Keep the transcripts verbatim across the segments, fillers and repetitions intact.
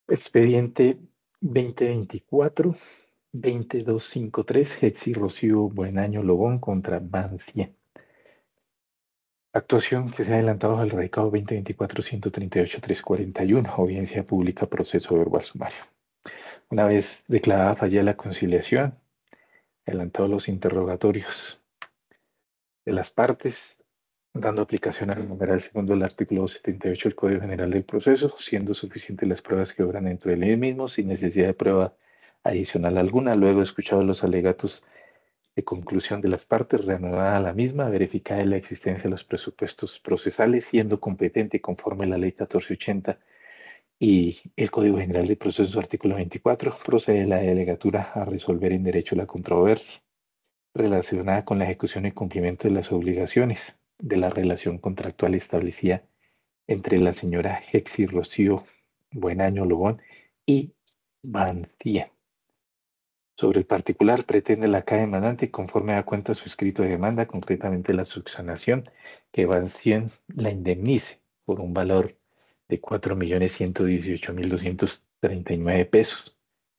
Expediente dos mil veinticuatro-veintidós cincuenta y tres, Hexy Rocío Buenaño Lobón contra Ban cien. Actuación que se ha adelantado al radicado dos mil veinticuatro-ciento treinta y ocho-trescientos cuarenta y uno. Audiencia pública, proceso verbal sumario. Una vez declarada fallida la conciliación, adelantado los interrogatorios de las partes, dando aplicación al numeral segundo del artículo doscientos setenta y ocho del Código General del Proceso, siendo suficientes las pruebas que obran dentro del mismo, sin necesidad de prueba adicional alguna. Luego, escuchados los alegatos de conclusión de las partes, reanudada la misma, verificada la existencia de los presupuestos procesales, siendo competente conforme a la Ley catorce ochenta y el Código General del Proceso, artículo veinticuatro, procede la delegatura a resolver en derecho la controversia relacionada con la ejecución y cumplimiento de las obligaciones de la relación contractual establecida entre la señora Hexy Rocío Buenaño Lobón y Bancía. Sobre el particular, pretende la acá demandante, conforme da cuenta su escrito de demanda, concretamente la subsanación, que Bancien la indemnice por un valor de cuatro millones ciento dieciocho mil doscientos treinta y nueve pesos,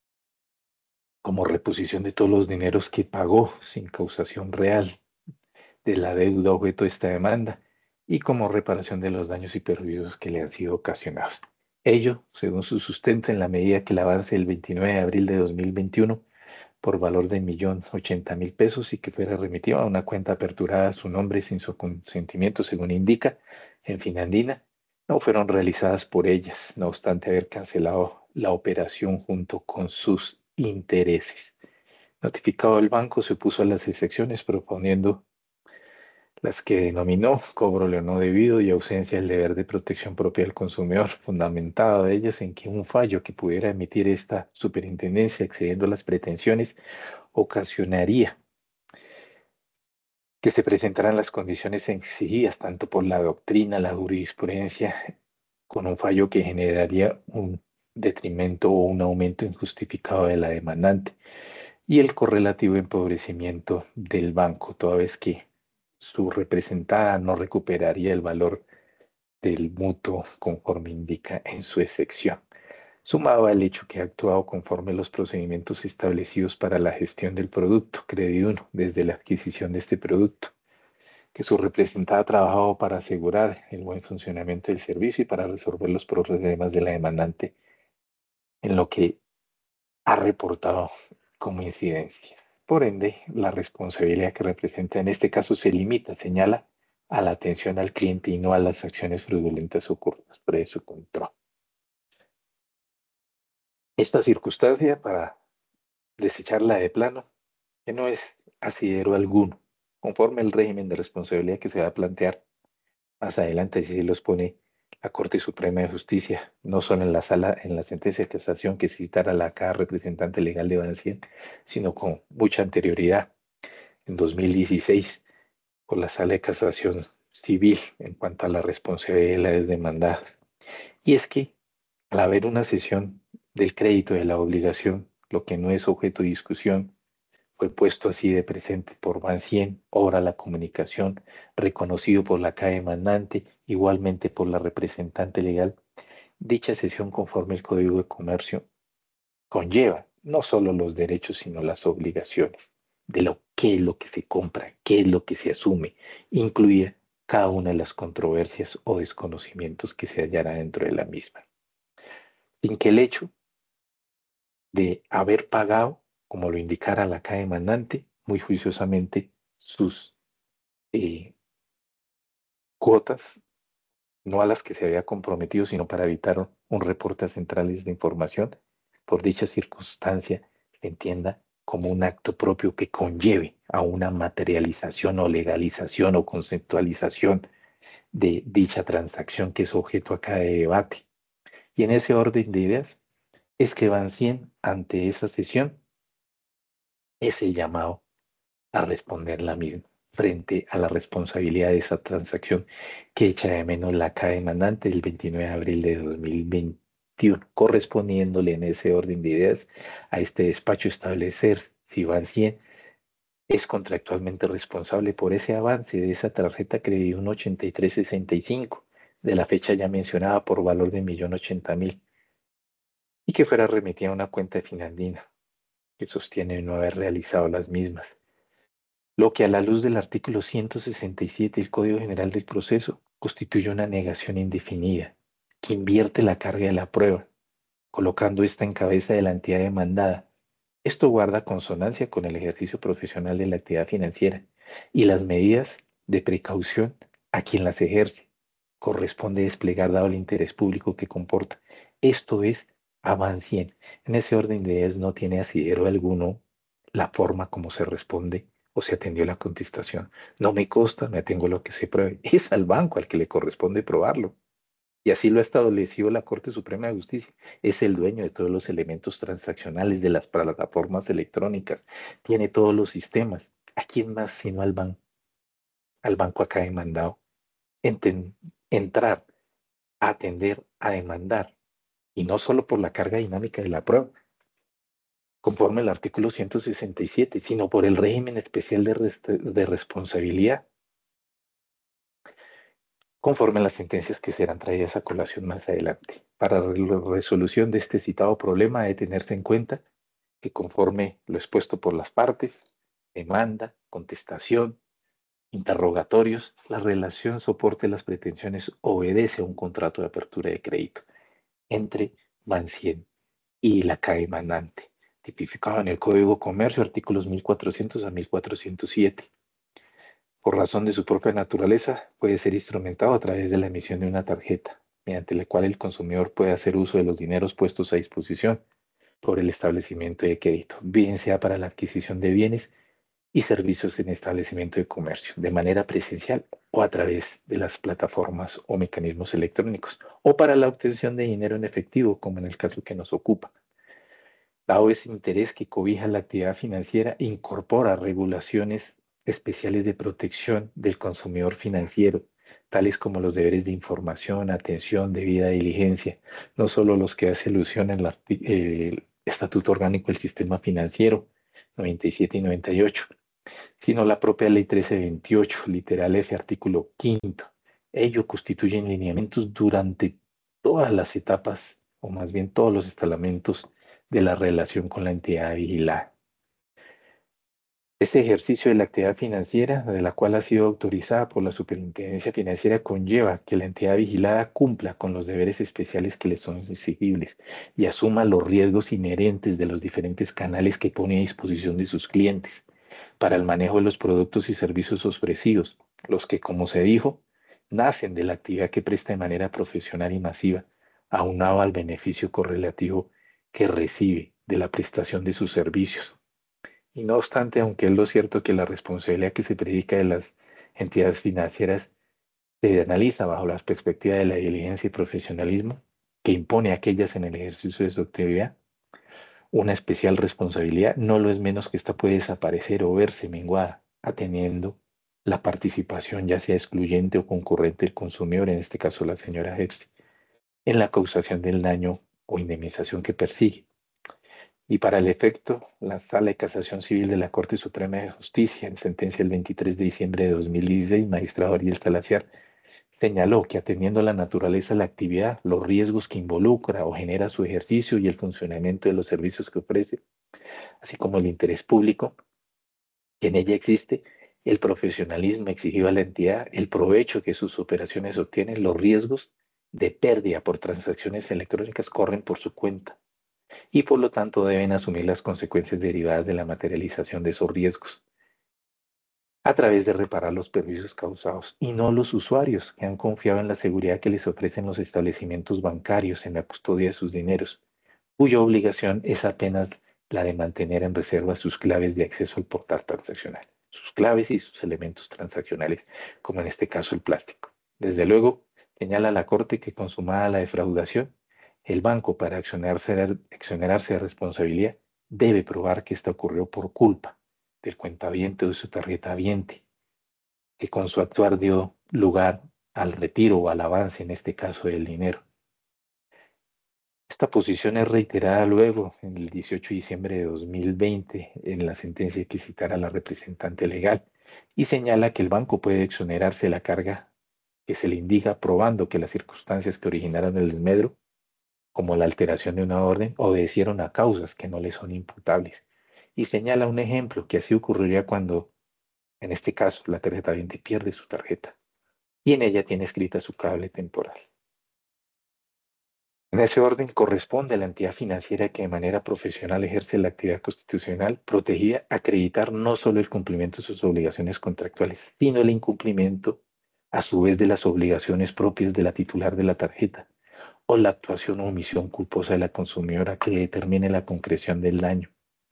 como reposición de todos los dineros que pagó sin causación real de la deuda objeto de esta demanda y como reparación de los daños y perjuicios que le han sido ocasionados. Ello, según su sustento, en la medida que el avance del veintinueve de abril de dos mil veintiuno por valor de un millón ochenta mil pesos y que fuera remitido a una cuenta aperturada a su nombre sin su consentimiento, según indica en Finandina, no fueron realizadas por ellas, no obstante haber cancelado la operación junto con sus intereses. Notificado el banco, se opuso a las excepciones proponiendo las que denominó cobro lo no debido y ausencia del deber de protección propia del consumidor, fundamentado de ellas en que un fallo que pudiera emitir esta superintendencia excediendo las pretensiones ocasionaría que se presentaran las condiciones exigidas tanto por la doctrina, la jurisprudencia, con un fallo que generaría un detrimento o un aumento injustificado de la demandante y el correlativo empobrecimiento del banco, toda vez que su representada no recuperaría el valor del mutuo conforme indica en su excepción. Sumado al hecho que ha actuado conforme a los procedimientos establecidos para la gestión del producto, Crediuno, desde la adquisición de este producto, que su representada ha trabajado para asegurar el buen funcionamiento del servicio y para resolver los problemas de la demandante en lo que ha reportado como incidencia. Por ende, la responsabilidad que representa en este caso se limita, señala, a la atención al cliente y no a las acciones fraudulentas ocurridas por su control. Esta circunstancia, para desecharla de plano, que no es asidero alguno, conforme al régimen de responsabilidad que se va a plantear más adelante, si se los pone la Corte Suprema de Justicia, no solo en la sala, en la sentencia de casación que citará la acá representante legal de Bancien, sino con mucha anterioridad, en dos mil dieciséis, por la sala de casación civil en cuanto a la responsabilidad de las demandadas. Y es que al haber una cesión del crédito de la obligación, lo que no es objeto de discusión, fue puesto así de presente por Bancien, obra la comunicación, reconocido por la C A E demandante, igualmente por la representante legal. Dicha cesión, conforme el Código de Comercio, conlleva no solo los derechos, sino las obligaciones de lo qué es lo que se compra, qué es lo que se asume, incluida cada una de las controversias o desconocimientos que se hallará dentro de la misma. Sin que el hecho de haber pagado, como lo indicara la C A E demandante, muy juiciosamente sus eh, cuotas, no a las que se había comprometido, sino para evitar un reporte a centrales de información, por dicha circunstancia, se entienda como un acto propio que conlleve a una materialización o legalización o conceptualización de dicha transacción que es objeto acá de debate. Y en ese orden de ideas es que Bancien, ante esa sesión, es el llamado a responder la misma frente a la responsabilidad de esa transacción que echa de menos la C A E demandante del veintinueve de abril de dos mil veintiuno, correspondiéndole en ese orden de ideas a este despacho establecer si Bancien es contractualmente responsable por ese avance de esa tarjeta crédito ochenta y tres sesenta y cinco de la fecha ya mencionada por valor de un millón ochenta mil y que fuera remitida a una cuenta de Finandina, que sostiene no haber realizado las mismas, lo que a la luz del artículo ciento sesenta y siete del Código General del Proceso constituye una negación indefinida, que invierte la carga de la prueba, colocando esta en cabeza de la entidad demandada. Esto guarda consonancia con el ejercicio profesional de la actividad financiera y las medidas de precaución a quien las ejerce. Corresponde desplegar dado el interés público que comporta. Esto es avancien. En ese orden de ideas no tiene asidero alguno la forma como se responde o se atendió la contestación. No me consta, me atengo a lo que se pruebe. Es al banco al que le corresponde probarlo. Y así lo ha establecido la Corte Suprema de Justicia. Es el dueño de todos los elementos transaccionales de las plataformas electrónicas. Tiene todos los sistemas. ¿A quién más sino al banco? Al banco acá demandado. Enten- entrar, a atender, a demandar. Y no solo por la carga dinámica de la prueba, conforme al artículo ciento sesenta y siete, sino por el régimen especial de, rest- de responsabilidad, conforme a las sentencias que serán traídas a colación más adelante. Para la resolución de este citado problema, ha de tenerse en cuenta que conforme lo expuesto por las partes, demanda, contestación, interrogatorios, la relación soporte las pretensiones obedece a un contrato de apertura de crédito entre Mancien y la caimandante, tipificado en el Código Comercio, artículos mil cuatrocientos a mil cuatrocientos siete. Por razón de su propia naturaleza, puede ser instrumentado a través de la emisión de una tarjeta, mediante la cual el consumidor puede hacer uso de los dineros puestos a disposición por el establecimiento de crédito, bien sea para la adquisición de bienes y servicios en establecimiento de comercio, de manera presencial o a través de las plataformas o mecanismos electrónicos, o para la obtención de dinero en efectivo, como en el caso que nos ocupa. Dado ese interés que cobija la actividad financiera, incorpora regulaciones especiales de protección del consumidor financiero, tales como los deberes de información, atención, debida diligencia, no solo los que hace alusión al arti- eh, el Estatuto Orgánico del Sistema Financiero noventa y siete y noventa y ocho, sino la propia Ley trece veintiocho, literal F, artículo quinto. Ello constituye lineamientos durante todas las etapas, o más bien todos los estalamentos de la relación con la entidad vigilada. Ese ejercicio de la actividad financiera, de la cual ha sido autorizada por la Superintendencia Financiera, conlleva que la entidad vigilada cumpla con los deberes especiales que le son exigibles y asuma los riesgos inherentes de los diferentes canales que pone a disposición de sus clientes para el manejo de los productos y servicios ofrecidos, los que, como se dijo, nacen de la actividad que presta de manera profesional y masiva, aunado al beneficio correlativo que recibe de la prestación de sus servicios. Y no obstante, aunque es lo cierto que la responsabilidad que se predica de las entidades financieras se analiza bajo la perspectiva de la diligencia y profesionalismo que impone a aquellas en el ejercicio de su actividad, una especial responsabilidad no lo es menos que ésta puede desaparecer o verse menguada, atendiendo la participación ya sea excluyente o concurrente del consumidor, en este caso la señora Hepsi, en la causación del daño o indemnización que persigue. Y para el efecto, la Sala de Casación Civil de la Corte Suprema de Justicia, en sentencia del veintitrés de diciembre de dos mil dieciséis, magistrado Ariel Salazar, señaló que atendiendo a la naturaleza de la actividad, los riesgos que involucra o genera su ejercicio y el funcionamiento de los servicios que ofrece, así como el interés público que en ella existe, el profesionalismo exigido a la entidad, el provecho que sus operaciones obtienen, los riesgos de pérdida por transacciones electrónicas corren por su cuenta y por lo tanto deben asumir las consecuencias derivadas de la materialización de esos riesgos a través de reparar los perjuicios causados y no los usuarios que han confiado en la seguridad que les ofrecen los establecimientos bancarios en la custodia de sus dineros, cuya obligación es apenas la de mantener en reserva sus claves de acceso al portal transaccional, sus claves y sus elementos transaccionales, como en este caso el plástico. Desde luego, señala la Corte que consumada la defraudación, el banco para accionarse, exonerarse de responsabilidad debe probar que esta ocurrió por culpa del cuentaviente o de su tarjeta viente, que con su actuar dio lugar al retiro o al avance, en este caso del dinero. Esta posición es reiterada luego, en el dieciocho de diciembre de dos mil veinte, en la sentencia que citará la representante legal, y señala que el banco puede exonerarse de la carga que se le indica probando que las circunstancias que originaron el desmedro como la alteración de una orden, obedecieron a causas que no les son imputables. Y señala un ejemplo que así ocurriría cuando, en este caso, la tarjeta veinte pierde su tarjeta y en ella tiene escrita su cable temporal. En ese orden corresponde a la entidad financiera que de manera profesional ejerce la actividad constitucional protegida acreditar no solo el cumplimiento de sus obligaciones contractuales, sino el incumplimiento a su vez de las obligaciones propias de la titular de la tarjeta o la actuación o omisión culposa de la consumidora que determine la concreción del daño.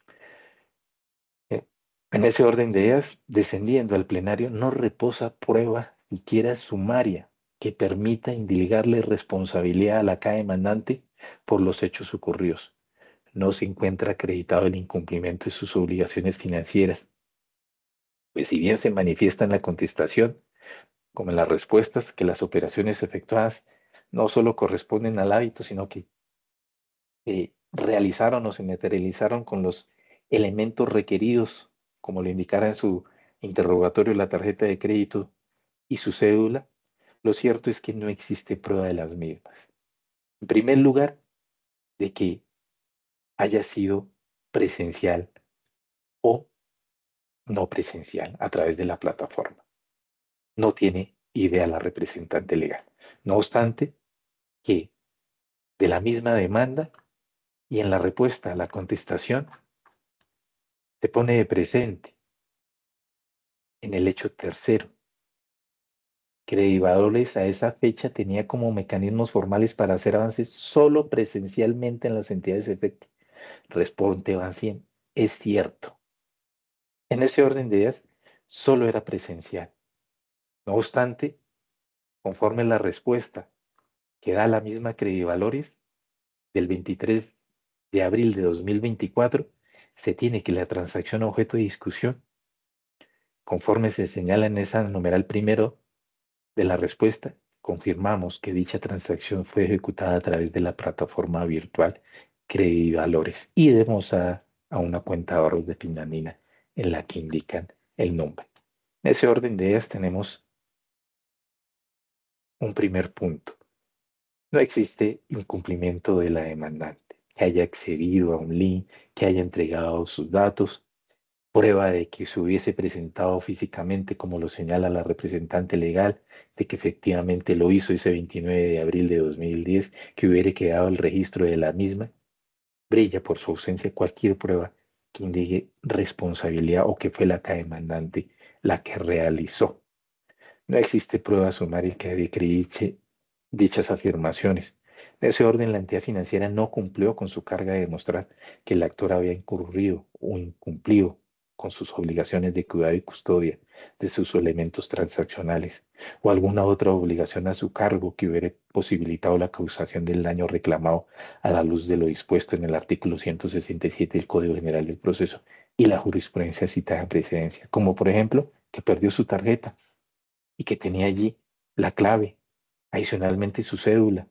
Eh, En ese orden de ideas, descendiendo al plenario, no reposa prueba siquiera sumaria que permita indilgarle responsabilidad a la C A demandante por los hechos ocurridos. No se encuentra acreditado el incumplimiento de sus obligaciones financieras, pues si bien se manifiesta en la contestación, como en las respuestas, que las operaciones efectuadas no solo corresponden al hábito, sino que eh, realizaron o se materializaron con los elementos requeridos, como lo indicara en su interrogatorio la tarjeta de crédito y su cédula, lo cierto es que no existe prueba de las mismas. En primer lugar, de que haya sido presencial o no presencial a través de la plataforma. No tiene idea la representante legal. No obstante, que de la misma demanda y en la respuesta a la contestación se pone de presente en el hecho tercero. Credibadores a esa fecha tenía como mecanismos formales para hacer avances solo presencialmente en las entidades de efecto. Responde Bancien, es cierto. En ese orden de ideas, solo era presencial. No obstante, conforme la respuesta que da la misma Credivalores del veintitrés de abril de dos mil veinticuatro, se tiene que la transacción objeto de discusión, conforme se señala en esa numeral primero de la respuesta, confirmamos que dicha transacción fue ejecutada a través de la plataforma virtual Credivalores y demos a, a una cuenta de ahorros de Pinanina en la que indican el nombre. En ese orden de ideas tenemos un primer punto. No existe incumplimiento de la demandante, que haya accedido a un link, que haya entregado sus datos, prueba de que se hubiese presentado físicamente, como lo señala la representante legal, de que efectivamente lo hizo ese veintinueve de abril de dos mil diez, que hubiera quedado el registro de la misma, brilla por su ausencia cualquier prueba que indique responsabilidad o que fue la demandante la que realizó. No existe prueba sumaria que acredite dichas afirmaciones. En ese orden, la entidad financiera no cumplió con su carga de demostrar que el actor había incurrido o incumplido con sus obligaciones de cuidado y custodia de sus elementos transaccionales o alguna otra obligación a su cargo que hubiera posibilitado la causación del daño reclamado a la luz de lo dispuesto en el artículo ciento sesenta y siete del Código General del Proceso y la jurisprudencia citada en precedencia, como por ejemplo que perdió su tarjeta y que tenía allí la clave, adicionalmente su cédula,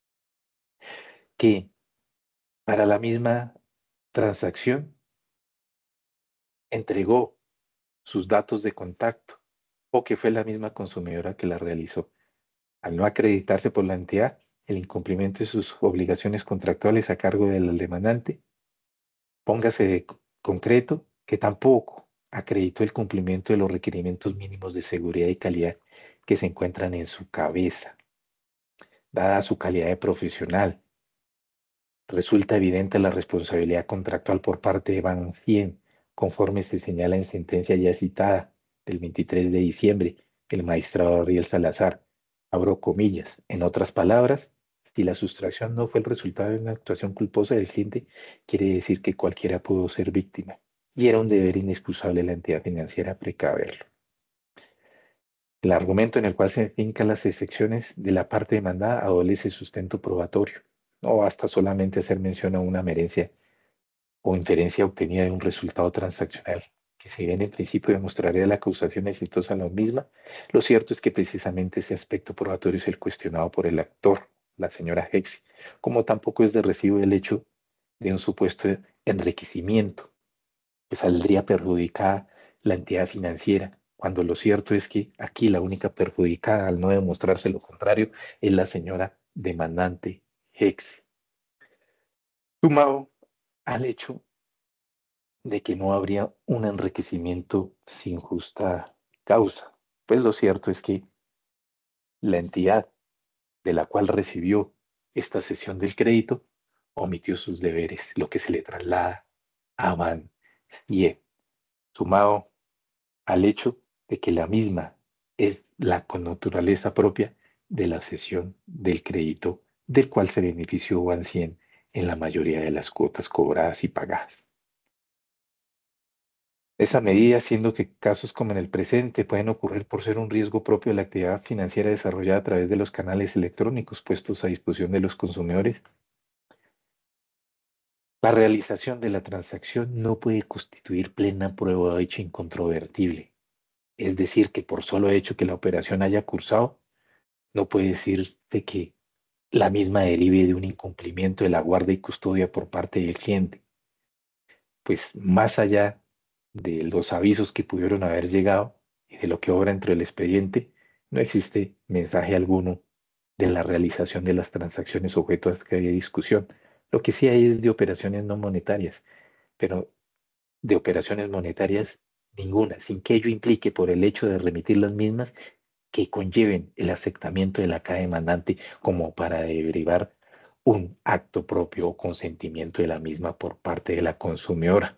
que para la misma transacción entregó sus datos de contacto o que fue la misma consumidora que la realizó. Al no acreditarse por la entidad, el incumplimiento de sus obligaciones contractuales a cargo del demandante, póngase de concreto que tampoco acreditó el cumplimiento de los requerimientos mínimos de seguridad y calidad que se encuentran en su cabeza, dada su calidad de profesional. Resulta evidente la responsabilidad contractual por parte de Bancien, conforme se señala en sentencia ya citada del veintitrés de diciembre, el magistrado Ariel Salazar. Abro comillas. En otras palabras, si la sustracción no fue el resultado de una actuación culposa del cliente, quiere decir que cualquiera pudo ser víctima y era un deber inexcusable de la entidad financiera precaverlo. El argumento en el cual se fincan las excepciones de la parte demandada adolece sustento probatorio. No basta solamente hacer mención a una merencia o inferencia obtenida de un resultado transaccional, que si bien en principio demostraría la acusación exitosa en la misma, lo cierto es que precisamente ese aspecto probatorio es el cuestionado por el actor, la señora Hexi, como tampoco es de recibo el hecho de un supuesto enriquecimiento que saldría perjudicada la entidad financiera, cuando lo cierto es que aquí la única perjudicada al no demostrarse lo contrario es la señora demandante Hexi. sumado al hecho de que no habría un enriquecimiento sin justa causa. Pues lo cierto es que la entidad de la cual recibió esta cesión del crédito omitió sus deberes, lo que se le traslada a Ban Bancie, sumado al hecho de que la misma es la con naturaleza propia de la cesión del crédito del cual se benefició Bancie en la mayoría de las cuotas cobradas y pagadas. Esa medida, siendo que casos como en el presente pueden ocurrir por ser un riesgo propio de la actividad financiera desarrollada a través de los canales electrónicos puestos a disposición de los consumidores, la realización de la transacción no puede constituir plena prueba de hecho incontrovertible. Es decir, que por solo hecho que la operación haya cursado, no puede decirse que la misma derive de un incumplimiento de la guarda y custodia por parte del cliente, pues más allá de los avisos que pudieron haber llegado y de lo que obra dentro del expediente, no existe mensaje alguno de la realización de las transacciones objeto de discusión. Lo que sí hay es de operaciones no monetarias, pero de operaciones monetarias ninguna, sin que ello implique por el hecho de remitir las mismas que conlleven el aceptamiento de la caja demandante como para derivar un acto propio o consentimiento de la misma por parte de la consumidora.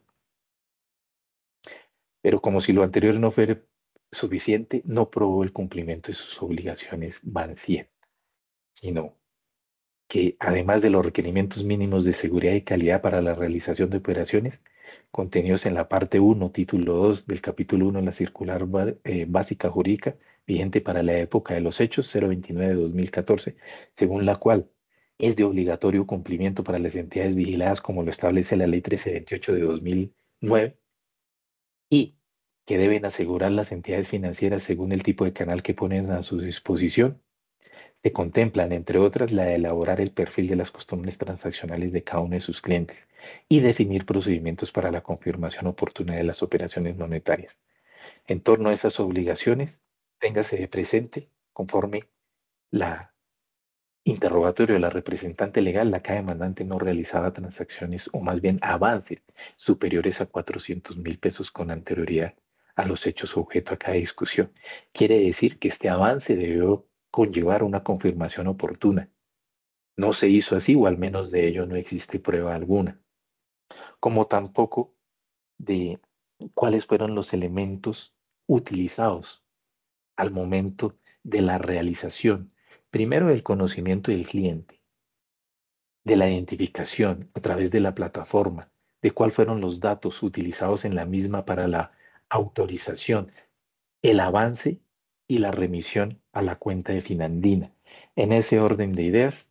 Pero como si lo anterior no fuera suficiente, no probó el cumplimiento de sus obligaciones Ban cien, sino que además de los requerimientos mínimos de seguridad y calidad para la realización de operaciones, contenidos en la parte uno, título dos del capítulo uno de la circular ba- eh, básica jurídica vigente para la época de los hechos cero veintinueve de dos mil catorce, según la cual es de obligatorio cumplimiento para las entidades vigiladas como lo establece la ley trece veintiocho de dos mil nueve y que deben asegurar las entidades financieras según el tipo de canal que ponen a su disposición. Se contemplan, entre otras, la de elaborar el perfil de las costumbres transaccionales de cada uno de sus clientes y definir procedimientos para la confirmación oportuna de las operaciones monetarias. En torno a esas obligaciones, téngase de presente, conforme la interrogatorio de la representante legal, la caja demandante no realizaba transacciones o más bien avances superiores a cuatrocientos mil pesos con anterioridad a los hechos objeto a cada discusión. Quiere decir que este avance debió conllevar una confirmación oportuna. No se hizo así o al menos de ello no existe prueba alguna, como tampoco de cuáles fueron los elementos utilizados al momento de la realización, primero del conocimiento del cliente, de la identificación a través de la plataforma, de cuáles fueron los datos utilizados en la misma para la autorización, el avance y la remisión a la cuenta de Finandina. En ese orden de ideas,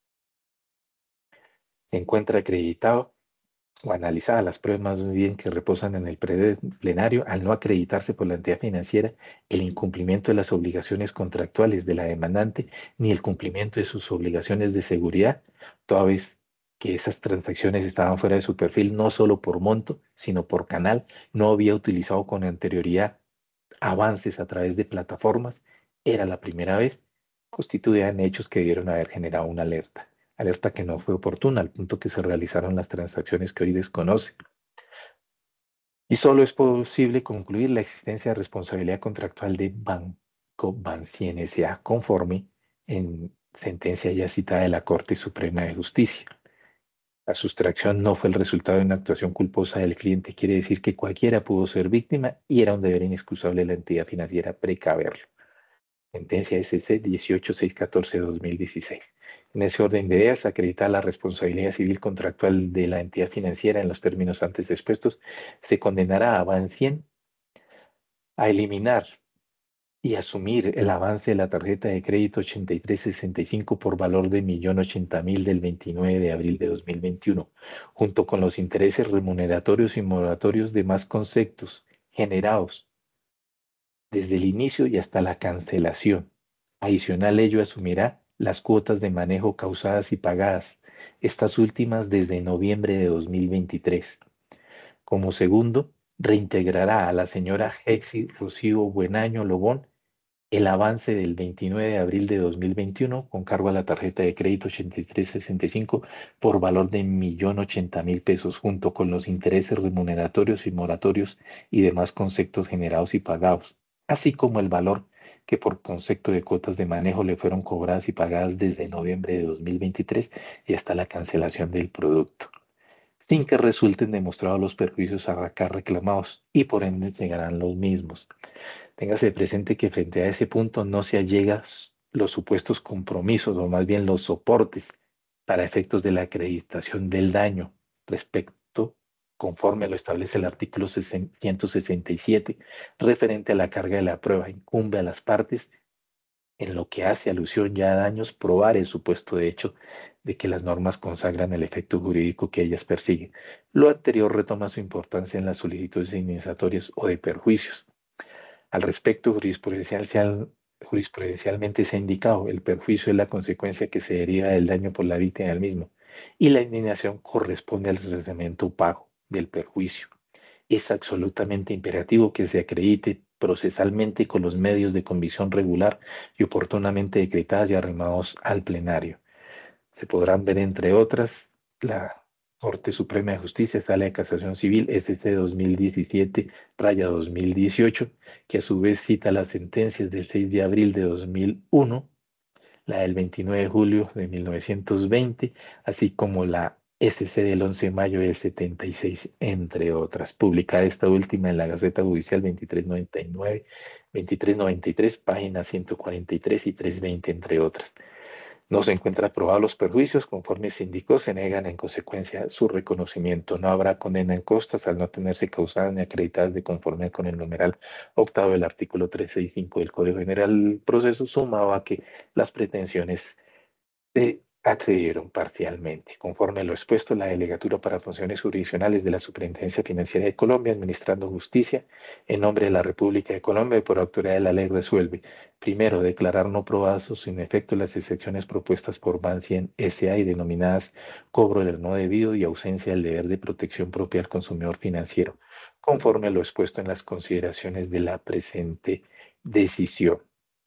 se encuentra acreditado o analizadas las pruebas más bien que reposan en el plenario al no acreditarse por la entidad financiera el incumplimiento de las obligaciones contractuales de la demandante ni el cumplimiento de sus obligaciones de seguridad, toda vez que esas transacciones estaban fuera de su perfil no solo por monto, sino por canal, no había utilizado con anterioridad avances a través de plataformas, era la primera vez, constituían hechos que debieron haber generado una alerta. Alerta que no fue oportuna al punto que se realizaron las transacciones que hoy desconoce. Y solo es posible concluir la existencia de responsabilidad contractual de Banco Bancien S A conforme en sentencia ya citada de la Corte Suprema de Justicia. La sustracción no fue el resultado de una actuación culposa del cliente, quiere decir que cualquiera pudo ser víctima y era un deber inexcusable de la entidad financiera precaverlo. Sentencia S C dieciocho mil seiscientos catorce de dos mil dieciséis. En ese orden de ideas, acreditar la responsabilidad civil contractual de la entidad financiera en los términos antes expuestos, se condenará a Bancien a eliminar y asumir el avance de la tarjeta de crédito ochenta y tres sesenta y cinco por valor de un millón ochenta mil del veintinueve de abril de dos mil veintiuno, junto con los intereses remuneratorios y moratorios de más conceptos generados desde el inicio y hasta la cancelación. Adicional ello asumirá las cuotas de manejo causadas y pagadas, estas últimas desde noviembre de dos mil veintitrés. Como segundo, reintegrará a la señora Hexi Rocío Buenaño Lobón el avance del veintinueve de abril de dos mil veintiuno con cargo a la tarjeta de crédito ochenta y tres sesenta y cinco por valor de un millón ochenta mil pesos, junto con los intereses remuneratorios y moratorios y demás conceptos generados y pagados, así como el valor que por concepto de cuotas de manejo le fueron cobradas y pagadas desde noviembre de dos mil veintitrés y hasta la cancelación del producto, sin que resulten demostrados los perjuicios acá reclamados y por ende llegarán los mismos. Téngase presente que frente a ese punto no se allega s- los supuestos compromisos o más bien los soportes para efectos de la acreditación del daño respecto, conforme lo establece el artículo ciento sesenta y siete, referente a la carga de la prueba, incumbe a las partes en lo que hace alusión ya a daños probar el supuesto de hecho de que las normas consagran el efecto jurídico que ellas persiguen. Lo anterior retoma su importancia en las solicitudes indemnizatorias o de perjuicios. Al respecto, jurisprudencial- jurisprudencialmente se ha indicado, el perjuicio es la consecuencia que se deriva del daño por la víctima del mismo y la indignación corresponde al resarcimiento pago del perjuicio. Es absolutamente imperativo que se acredite procesalmente con los medios de convicción regular y oportunamente decretadas y arrimados al plenario. Se podrán ver, entre otras, la Corte Suprema de Justicia, Sala de Casación Civil, S C dos mil diecisiete, raya dos mil dieciocho, que a su vez cita las sentencias del seis de abril de dos mil uno, la del veintinueve de julio de mil novecientos veinte, así como la S C del once de mayo del setenta y seis, entre otras, publicada esta última en la Gaceta Judicial veintitrés noventa y nueve, veintitrés noventa y tres, páginas ciento cuarenta y tres y trescientos veinte, entre otras. No se encuentra probados los perjuicios, conforme se indicó, se negan en consecuencia su reconocimiento. No habrá condena en costas al no tenerse causadas ni acreditadas de conformidad con el numeral octavo del artículo trescientos sesenta y cinco del Código General del Proceso, sumado a que las pretensiones se accedieron parcialmente. Conforme a lo expuesto, la Delegatura para Funciones Jurisdiccionales de la Superintendencia Financiera de Colombia, administrando justicia en nombre de la República de Colombia y por autoridad de la ley, resuelve: primero, declarar no probadas o sin efecto las excepciones propuestas por Bancien S A y denominadas cobro del no debido y ausencia del deber de protección propia al consumidor financiero, conforme a lo expuesto en las consideraciones de la presente decisión.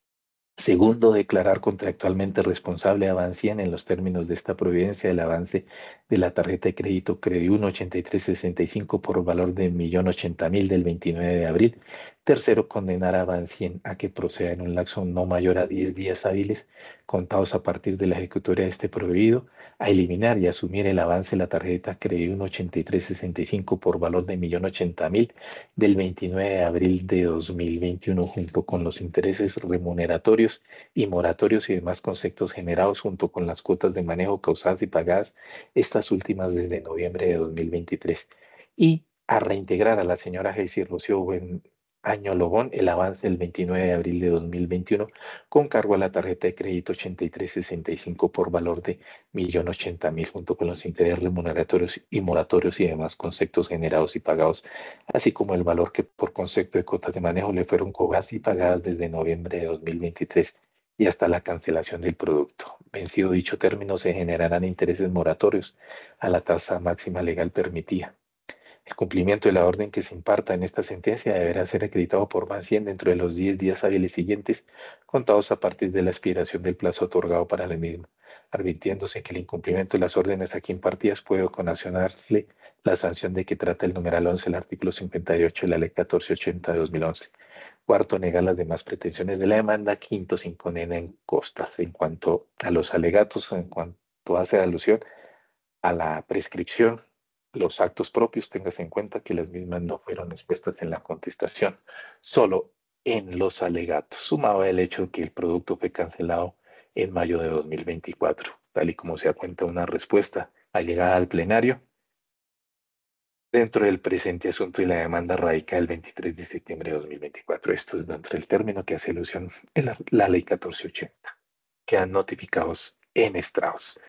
Segundo, declarar contractualmente responsable a Bancien en los términos de esta providencia el avance de la tarjeta de crédito Crediuno ochenta y tres sesenta y cinco por valor de un millón ochenta mil del veintinueve de abril. Tercero, condenar a Bancien a que proceda en un lapso no mayor a diez días hábiles contados a partir de la ejecutoria de este prohibido a eliminar y asumir el avance de la tarjeta Crediuno ochenta y tres sesenta y cinco por valor de un millón ochenta mil del veintinueve de abril de dos mil veintiuno, junto con los intereses remuneratorios y moratorios y demás conceptos generados, junto con las cuotas de manejo causadas y pagadas, estas últimas desde noviembre de dos mil veintitrés. Y a reintegrar a la señora Jessy Rocío Buen Año Lobón el avance del veintinueve de abril de dos mil veintiuno con cargo a la tarjeta de crédito ochenta y tres sesenta y cinco por valor de un millón ochenta mil, junto con los intereses remuneratorios y moratorios y demás conceptos generados y pagados, así como el valor que por concepto de cuotas de manejo le fueron cobradas y pagadas desde noviembre de dos mil veintitrés y hasta la cancelación del producto. Vencido dicho término, se generarán intereses moratorios a la tasa máxima legal permitida. El cumplimiento de la orden que se imparta en esta sentencia deberá ser acreditado por Bancien dentro de los diez días hábiles siguientes, contados a partir de la expiración del plazo otorgado para la misma, advirtiéndose que el incumplimiento de las órdenes aquí impartidas puede ocasionarle la sanción de que trata el numeral once del artículo cincuenta y ocho de la ley catorce ochenta de dos mil once. Cuarto, negar las demás pretensiones de la demanda. Quinto, sin condena en costas. En cuanto a los alegatos, en cuanto hace alusión a la prescripción, los actos propios, tengas en cuenta que las mismas no fueron expuestas en la contestación, solo en los alegatos, sumado el hecho de que el producto fue cancelado en mayo de dos mil veinticuatro, tal y como se da cuenta una respuesta allegada al plenario dentro del presente asunto y la demanda radica el veintitrés de septiembre de dos mil veinticuatro. Esto es dentro del término que hace alusión en la, la ley catorce ochenta. Quedan notificados en estrados.